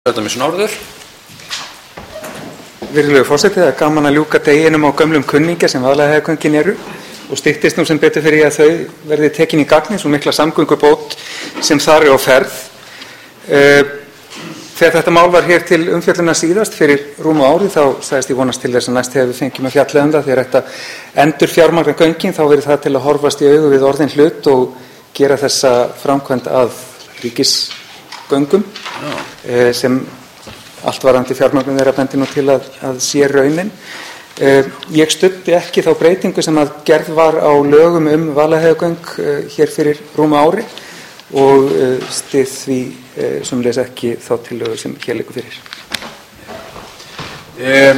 Virðulegur forseti, það gaman að ljúka deginum á gömlum kunningja sem Vaðlaheiðargöngin eru og styttist nú sem betur fyrir að þau verði tekin í gagnið, svo mikla samgöngubót sem þar á ferð. Þegar þetta mál var hér til umfjöllunar síðast fyrir rúmu ári þá sagðist ég vonast til þess að næst þegar við fengjum að fjalla það þegar þetta endurfjármagna göngin þá verið það til að horfast í augu við orðinn hlut og gera þessa framkvæmd að ríkisgöngum sem allt varðandi fjármögnun þeirra bendi nú til að sé raunin. Ég studdi ekki þá breytingu sem að gerð var á lögum Vaðlaheiðargöng hér fyrir rúmu ári og styð því sömuleiðis ekki þá tillögu sem hér liggur fyrir.